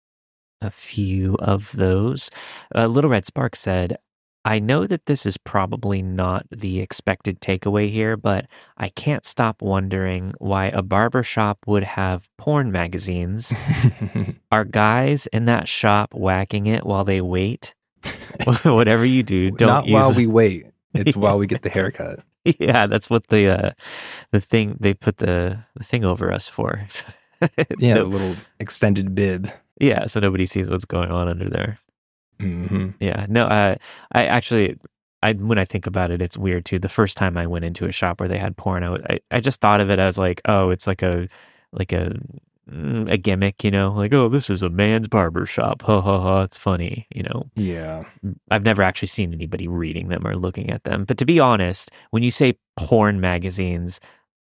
a few of those. Little Red Spark said, I know that this is probably not the expected takeaway here, but I can't stop wondering why a barbershop would have porn magazines. Are guys in that shop whacking it while they wait? Whatever you do, don't Not use while we wait. It's while we get the haircut. Yeah, that's what the thing they put the thing over us for. Yeah, the little extended bib. Yeah, so nobody sees what's going on under there. Mm-hmm. Yeah, no, I actually, when I think about it, it's weird too. The first time I went into a shop where they had porn, I just thought of it as like, oh, it's like a gimmick, you know, like, oh, this is a man's barber shop. Ha ha ha, it's funny, you know. Yeah. I've never actually seen anybody reading them or looking at them. But to be honest, when you say porn magazines,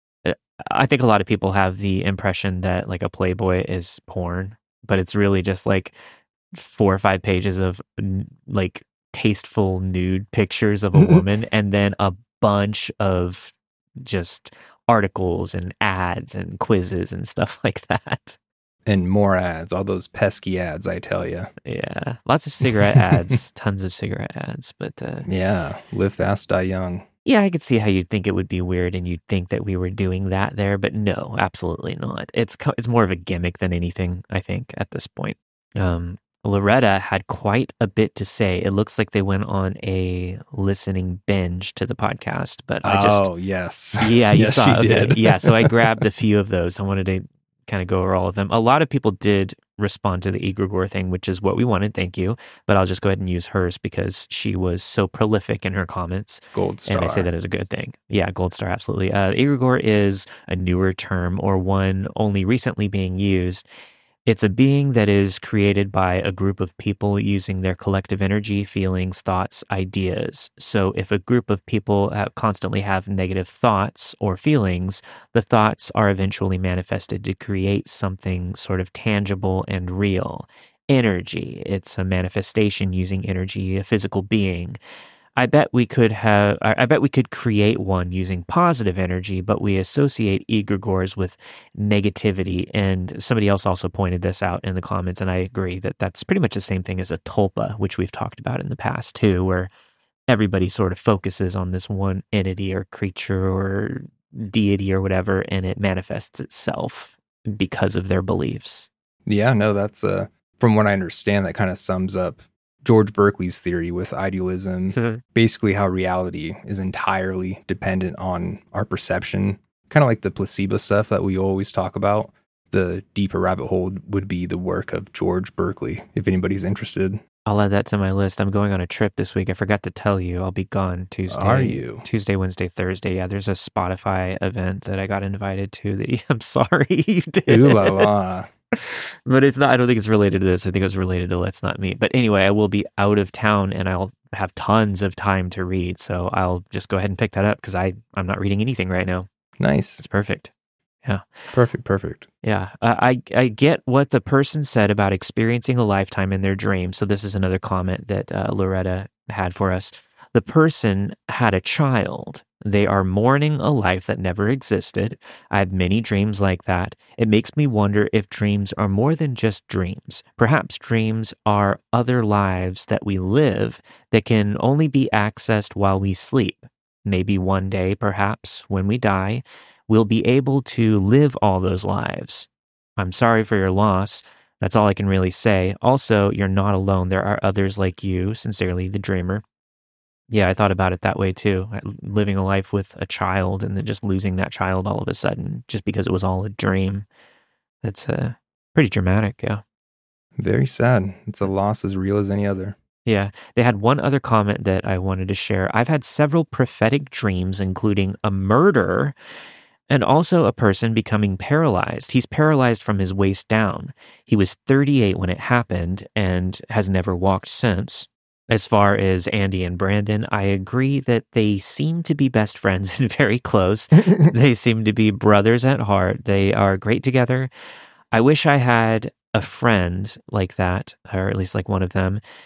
I think a lot of people have the impression that like a Playboy is porn, but it's really just like 4 or 5 pages of like tasteful nude pictures of a woman and then a bunch of just articles and ads and quizzes and stuff like that. And more ads, all those pesky ads, I tell you. Yeah, lots of cigarette ads, tons of cigarette ads, but yeah, live fast, die young. Yeah, I could see how you'd think it would be weird and you'd think that we were doing that there, but no, absolutely not. It's more of a gimmick than anything, I think, at this point. Loretta had quite a bit to say. It looks like they went on a listening binge to the podcast, but I just... Oh, yes. Yeah, you yes, saw. She did. Yeah, so I grabbed a few of those. I wanted to kind of go over all of them. A lot of people did respond to the egregore thing, which is what we wanted. Thank you. But I'll just go ahead and use hers because she was so prolific in her comments. Gold star. And I say that as a good thing. Yeah, gold star, absolutely. Egregore is a newer term or one only recently being used. It's a being that is created by a group of people using their collective energy, feelings, thoughts, ideas. So if a group of people constantly have negative thoughts or feelings, the thoughts are eventually manifested to create something sort of tangible and real. Energy. It's a manifestation using energy, a physical being. I bet we could create one using positive energy, but we associate egregores with negativity. And somebody else also pointed this out in the comments, and I agree that that's pretty much the same thing as a tulpa, which we've talked about in the past too, where everybody sort of focuses on this one entity or creature or deity or whatever, and it manifests itself because of their beliefs. Yeah, no, that's from what I understand, that kind of sums up George Berkeley's theory with idealism, basically how reality is entirely dependent on our perception, kind of like the placebo stuff that we always talk about. The deeper rabbit hole would be the work of George Berkeley, if anybody's interested. I'll add that to my list. I'm going on a trip this week. I forgot to tell you. I'll be gone Tuesday. Are you? Tuesday, Wednesday, Thursday. Yeah, there's a Spotify event that I got invited to. I'm sorry you did. Ooh la la. But it's not, I don't think it's related to this. I think it was related to Let's Not Meet. But anyway, I will be out of town and I'll have tons of time to read. So I'll just go ahead and pick that up because I'm not reading anything right now. Nice. It's perfect. Yeah. Perfect. Yeah. I get what the person said about experiencing a lifetime in their dream. So this is another comment that Loretta had for us. The person had a child. They are mourning a life that never existed. I have many dreams like that. It makes me wonder if dreams are more than just dreams. Perhaps dreams are other lives that we live that can only be accessed while we sleep. Maybe one day, perhaps, when we die, we'll be able to live all those lives. I'm sorry for your loss. That's all I can really say. Also, you're not alone. There are others like you. Sincerely, the dreamer. Yeah, I thought about it that way too. Living a life with a child and then just losing that child all of a sudden just because it was all a dream. That's pretty dramatic, yeah. Very sad. It's a loss as real as any other. Yeah. They had one other comment that I wanted to share. I've had several prophetic dreams, including a murder and also a person becoming paralyzed. He's paralyzed from his waist down. He was 38 when it happened and has never walked since. As far as Andy and Brandon, I agree that they seem to be best friends and very close. They seem to be brothers at heart. They are great together. I wish I had a friend like that, or at least like one of them.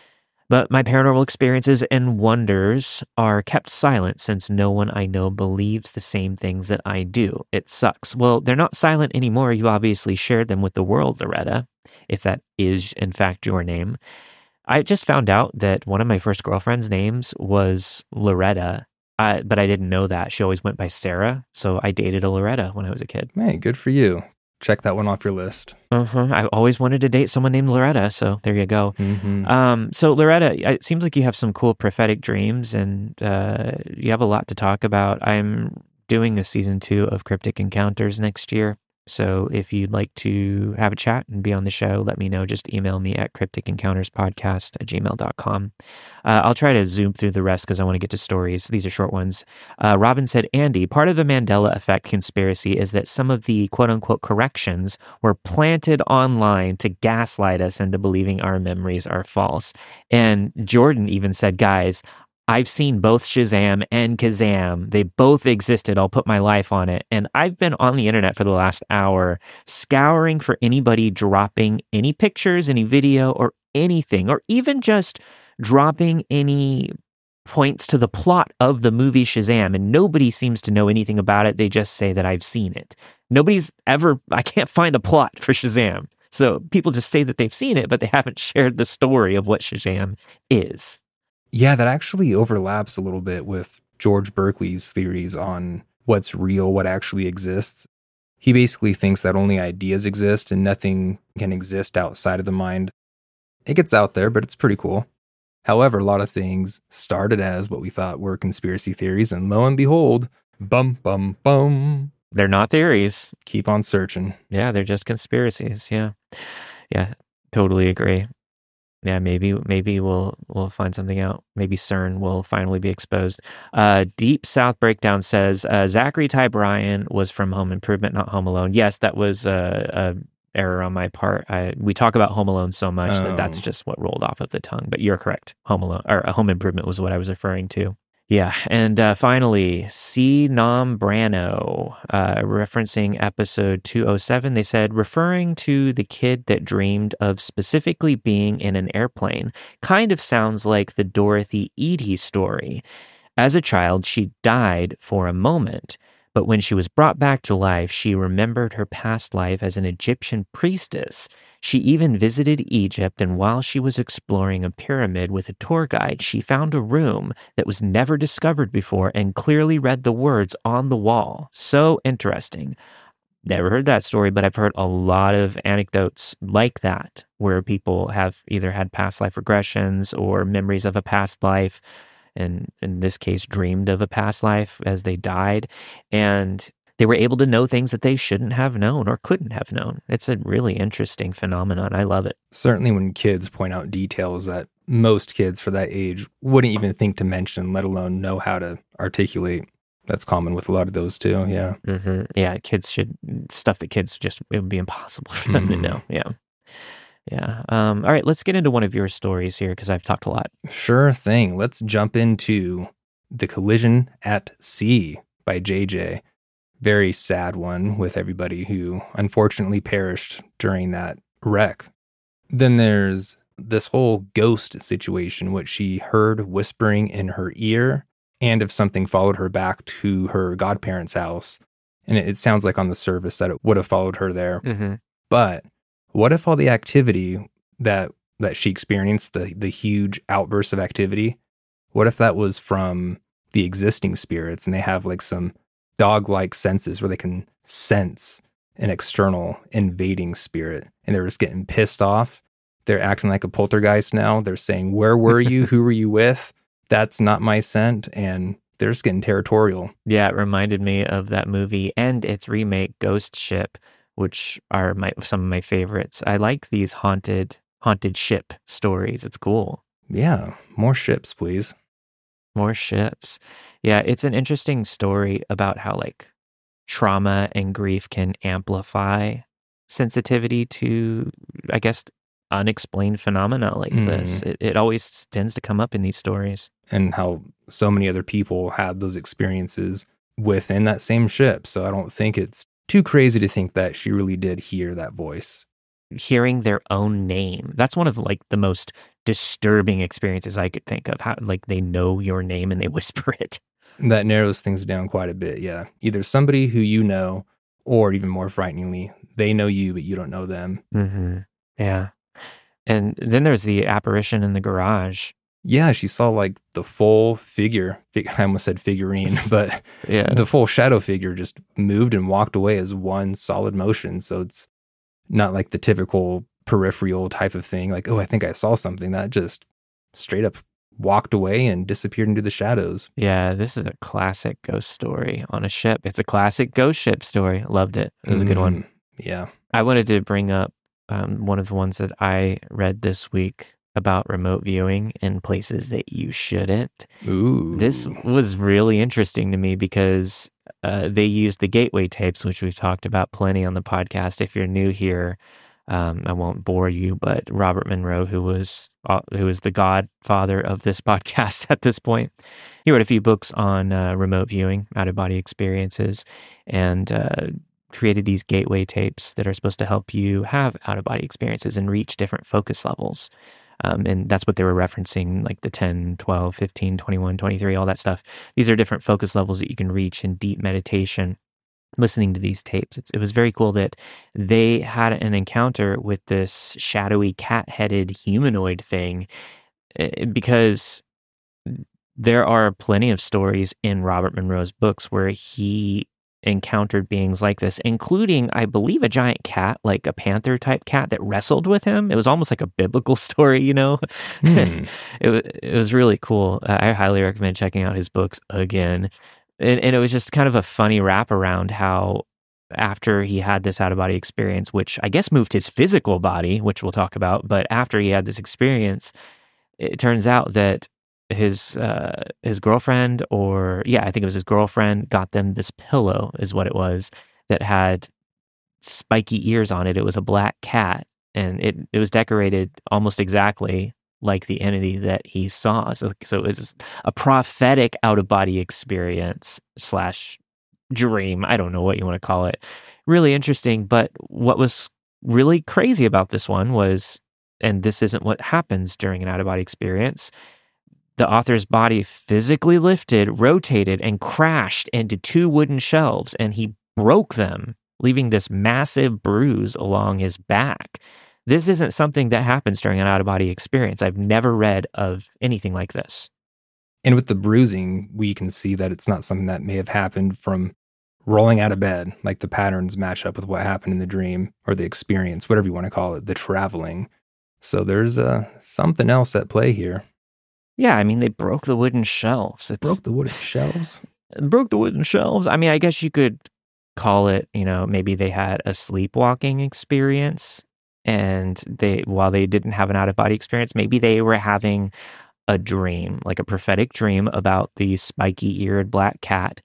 But my paranormal experiences and wonders are kept silent since no one I know believes the same things that I do. It sucks. Well, they're not silent anymore. You obviously shared them with the world, Loretta, if that is in fact your name. I just found out that one of my first girlfriend's names was Loretta, but I didn't know that. She always went by Sarah, so I dated a Loretta when I was a kid. Hey, good for you. Check that one off your list. I always wanted to date someone named Loretta, so there you go. Mm-hmm. So Loretta, it seems like you have some cool prophetic dreams, and you have a lot to talk about. I'm doing a season 2 of Cryptic Encounters next year. So if you'd like to have a chat and be on the show, let me know. Just email me at crypticencounterspodcast@gmail.com. I'll try to zoom through the rest because I want to get to stories. These are short ones. Robin said, Andy, part of the Mandela effect conspiracy is that some of the quote-unquote corrections were planted online to gaslight us into believing our memories are false. And Jordan even said, guys, I've seen both Shazam and Kazam. They both existed. I'll put my life on it. And I've been on the internet for the last hour scouring for anybody dropping any pictures, any video, or anything, or even just dropping any points to the plot of the movie Shazam. And nobody seems to know anything about it. They just say that I've seen it. I can't find a plot for Shazam. So people just say that they've seen it, but they haven't shared the story of what Shazam is. Yeah, that actually overlaps a little bit with George Berkeley's theories on what's real, what actually exists. He basically thinks that only ideas exist and nothing can exist outside of the mind. It gets out there, but it's pretty cool. However, a lot of things started as what we thought were conspiracy theories, and lo and behold, bum, bum, bum. They're not theories. Keep on searching. Yeah, they're just conspiracies. Yeah, totally agree. Yeah, maybe we'll find something out. Maybe CERN will finally be exposed. Deep South Breakdown says Zachary Ty Bryan was from Home Improvement, not Home Alone. Yes, that was a error on my part. We talk about Home Alone so much that that's just what rolled off of the tongue. But you're correct. Home Improvement was what I was referring to. Yeah, and finally, C. Nam Brano, referencing episode 207, they said, referring to the kid that dreamed of specifically being in an airplane, kind of sounds like the Dorothy Eady story. As a child, she died for a moment, but when she was brought back to life, she remembered her past life as an Egyptian priestess. She even visited Egypt, and while she was exploring a pyramid with a tour guide, she found a room that was never discovered before and clearly read the words on the wall. So interesting. Never heard that story, but I've heard a lot of anecdotes like that, where people have either had past life regressions or memories of a past life, and in this case, dreamed of a past life as they died, and they were able to know things that they shouldn't have known or couldn't have known. It's a really interesting phenomenon. I love it. Certainly when kids point out details that most kids for that age wouldn't even think to mention, let alone know how to articulate. That's common with a lot of those too, yeah. Mm-hmm. Yeah, stuff that kids just, it would be impossible for them to know, yeah. Yeah. All right, let's get into one of your stories here because I've talked a lot. Sure thing. Let's jump into The Collision at Sea by JJ. Very sad one with everybody who unfortunately perished during that wreck. Then there's this whole ghost situation, which she heard whispering in her ear, and if something followed her back to her godparents' house. And it sounds like on the surface that it would have followed her there. Mm-hmm. But what if all the activity that she experienced, the huge outbursts of activity, what if that was from the existing spirits and they have like some dog-like senses where they can sense an external invading spirit and they're just getting pissed off? They're acting like a poltergeist now. They're saying, where were you? Who were you with? That's not my scent. And they're just getting territorial. Yeah, it reminded me of that movie and its remake, Ghost Ship, which are some of my favorites. I like these haunted ship stories. It's cool. Yeah, more ships, please. More ships. Yeah, it's an interesting story about how like trauma and grief can amplify sensitivity to, I guess, unexplained phenomena like this. It always tends to come up in these stories. And how so many other people had those experiences within that same ship. So I don't think it's too crazy to think that she really did hear that voice. Hearing their own name. That's one of like the most disturbing experiences I could think of. How like they know your name and they whisper it. That narrows things down quite a bit, yeah. Either somebody who you know, or even more frighteningly, they know you, but you don't know them. Mm-hmm. Yeah. And then there's the apparition in the garage. Yeah, she saw like the full figure. I almost said figurine, but Yeah. the full shadow figure just moved and walked away as one solid motion. So it's not like the typical peripheral type of thing. Like, oh, I think I saw something. That just straight up walked away and disappeared into the shadows. Yeah, this is a classic ghost story on a ship. It's a classic ghost ship story. Loved it. It was a good one. Yeah. I wanted to bring up one of the ones that I read this week about remote viewing in places that you shouldn't. Ooh. This was really interesting to me because they used the gateway tapes, which we've talked about plenty on the podcast. If you're new here, I won't bore you, but Robert Monroe, who was the godfather of this podcast at this point, he wrote a few books on remote viewing, out-of-body experiences, and created these gateway tapes that are supposed to help you have out-of-body experiences and reach different focus levels. And that's what they were referencing, like the 10, 12, 15, 21, 23, all that stuff. These are different focus levels that you can reach in deep meditation. Listening to these tapes, it was very cool that they had an encounter with this shadowy cat-headed humanoid thing, because there are plenty of stories in Robert Monroe's books where he encountered beings like this, including, I believe, a giant cat, like a panther type cat that wrestled with him. It was almost like a biblical story, you know? It was really cool. I highly recommend checking out his books again. And it was just kind of a funny wraparound how after he had this out-of-body experience, which I guess moved his physical body, which we'll talk about, but after he had this experience, it turns out that his girlfriend, I think it was his girlfriend, got them this pillow, is what it was, that had spiky ears on it. It was a black cat, and it was decorated almost exactly like the entity that he saw. So it was a prophetic out-of-body experience / dream. I don't know what you want to call it. Really interesting. But what was really crazy about this one was, and this isn't what happens during an out-of-body experience, the author's body physically lifted, rotated, and crashed into 2 wooden shelves, and he broke them, leaving this massive bruise along his back. This isn't something that happens during an out-of-body experience. I've never read of anything like this. And with the bruising, we can see that it's not something that may have happened from rolling out of bed, like the patterns match up with what happened in the dream or the experience, whatever you want to call it, the traveling. So there's something else at play here. Yeah, I mean, they broke the wooden shelves. Broke the wooden shelves? Broke the wooden shelves. I mean, I guess you could call it, maybe they had a sleepwalking experience. And while they didn't have an out-of-body experience, maybe they were having a dream, like a prophetic dream about the spiky-eared black cat,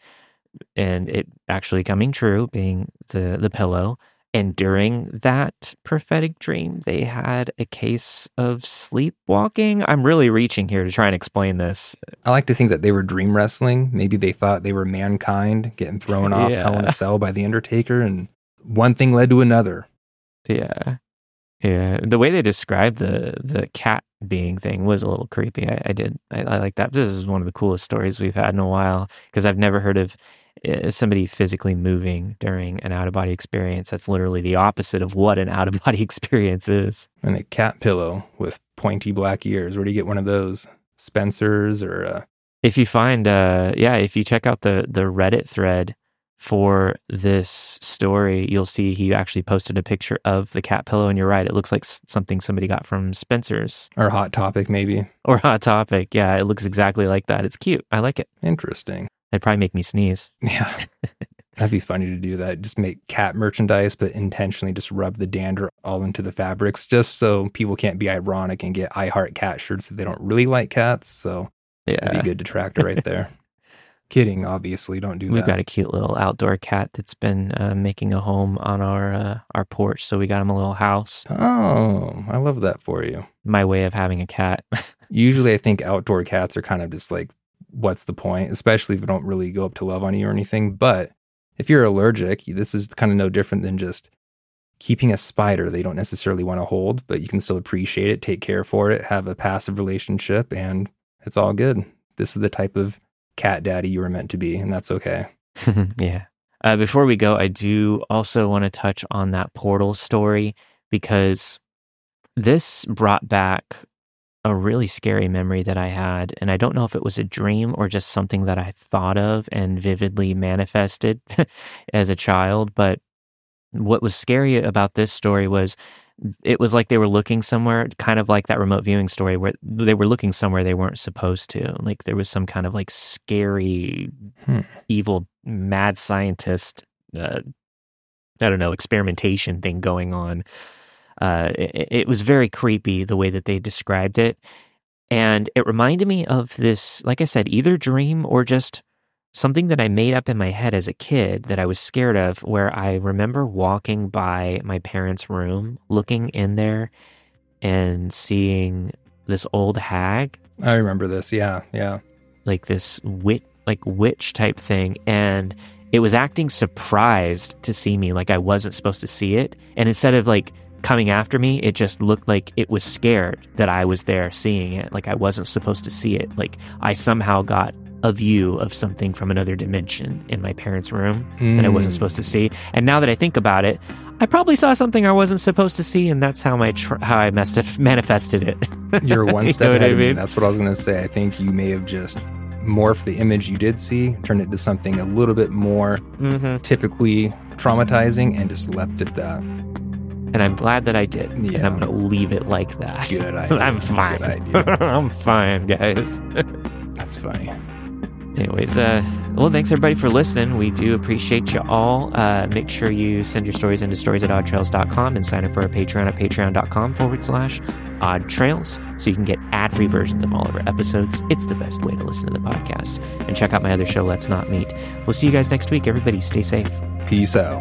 and it actually coming true, being the pillow. And during that prophetic dream, they had a case of sleepwalking. I'm really reaching here to try and explain this. I like to think that they were dream wrestling. Maybe they thought they were mankind getting thrown off Hell in a Cell by The Undertaker, and one thing led to another. Yeah. Yeah, the way they described the cat being thing was a little creepy. I like that. This is one of the coolest stories we've had in a while, because I've never heard of somebody physically moving during an out-of-body experience. That's literally the opposite of what an out-of-body experience is. And a cat pillow with pointy black ears. Where do you get one of those? Spencer's or... If you find, if you check out the Reddit thread for this story, you'll see he actually posted a picture of the cat pillow, and you're right, it looks like something somebody got from Spencer's. Or Hot Topic, maybe. Or Hot Topic, yeah, it looks exactly like that. It's cute. I like it. Interesting. It'd probably make me sneeze. Yeah. That'd be funny to do that. Just make cat merchandise, but intentionally just rub the dander all into the fabrics, just so people can't be ironic and get I Heart Cat shirts if they don't really like cats. So yeah, that'd be a good detractor right there. Kidding, obviously. Don't do that. We've got a cute little outdoor cat that's been making a home on our porch, so we got him a little house. Oh, I love that for you. My way of having a cat. Usually I think outdoor cats are kind of just like, what's the point? Especially if they don't really go up to love on you or anything. But if you're allergic, this is kind of no different than just keeping a spider they don't necessarily want to hold, but you can still appreciate it, take care for it, have a passive relationship, and it's all good. This is the type of cat daddy you were meant to be, and that's okay. Yeah. Before we go, I do also want to touch on that portal story, because this brought back a really scary memory that I had, and I don't know if it was a dream or just something that I thought of and vividly manifested as a child, but what was scary about this story was it was like they were looking somewhere, kind of like that remote viewing story where they were looking somewhere they weren't supposed to. Like there was some kind of like scary, evil, mad scientist, I don't know, experimentation thing going on. It was very creepy the way that they described it. And it reminded me of this, like I said, either dream or just something that I made up in my head as a kid that I was scared of, where I remember walking by my parents' room, looking in there and seeing this old hag. I remember this. Yeah. Like this witch type thing. And it was acting surprised to see me, like I wasn't supposed to see it. And instead of like coming after me, it just looked like it was scared that I was there seeing it. Like I wasn't supposed to see it. Like I somehow got a view of something from another dimension in my parents' room that I wasn't supposed to see. And now that I think about it, I probably saw something I wasn't supposed to see, and that's how I manifested it. You're one step ahead of me. That's what I was going to say. I think you may have just morphed the image you did see, turned it into something a little bit more typically traumatizing, and just left it that. And I'm glad that I did. Yeah. And I'm going to leave it like that. Good idea. I'm fine. Good idea. I'm fine, guys. That's funny. Anyways, well, thanks everybody for listening. We do appreciate you all. Make sure you send your stories into stories@oddtrails.com and sign up for our Patreon at patreon.com/oddtrails so you can get ad-free versions of all of our episodes. It's the best way to listen to the podcast. And check out my other show, Let's Not Meet. We'll see you guys next week. Everybody stay safe. Peace out.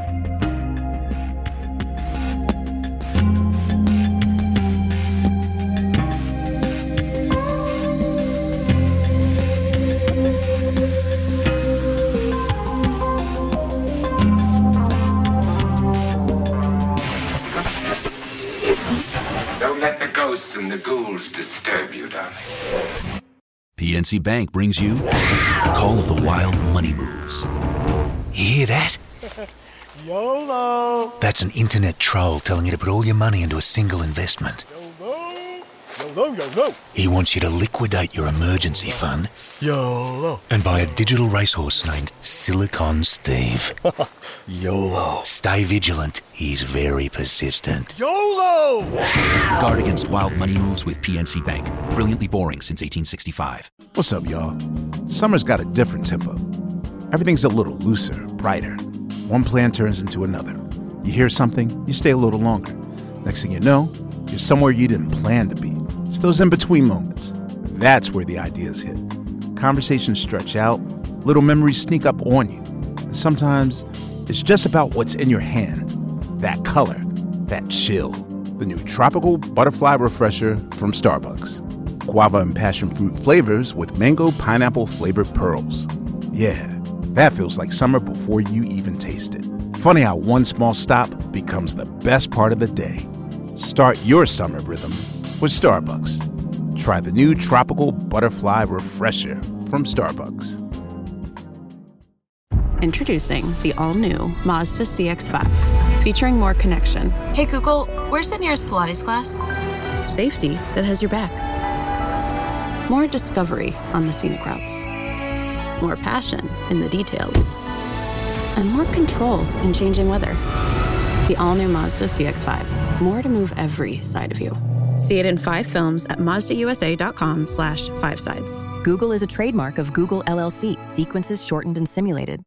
And the ghouls disturb you, darling. PNC Bank brings you Call of the Wild Money Moves. You hear that? YOLO! That's an internet troll telling you to put all your money into a single investment. YOLO! He wants you to liquidate your emergency fund. YOLO! And buy a digital racehorse named Silicon Steve. YOLO! Stay vigilant. He's very persistent. YOLO! Guard against wild money moves with PNC Bank. Brilliantly boring since 1865. What's up, y'all? Summer's got a different tempo. Everything's a little looser, brighter. One plan turns into another. You hear something, you stay a little longer. Next thing you know, you're somewhere you didn't plan to be. It's those in-between moments. That's where the ideas hit. Conversations stretch out, little memories sneak up on you. And sometimes it's just about what's in your hand. That color, that chill. The new Tropical Butterfly Refresher from Starbucks. Guava and passion fruit flavors with mango pineapple flavored pearls. Yeah, that feels like summer before you even taste it. Funny how one small stop becomes the best part of the day. Start your summer rhythm with Starbucks. Try the new Tropical Butterfly Refresher from Starbucks. Introducing the all-new Mazda CX-5, featuring more connection. Hey Google, where's the nearest Pilates class? Safety that has your back. More discovery on the scenic routes. More passion in the details. And more control in changing weather. The all-new Mazda CX-5. More to move every side of you. See it in 5 films at MazdaUSA.com/5sides. Google is a trademark of Google LLC. Sequences shortened and simulated.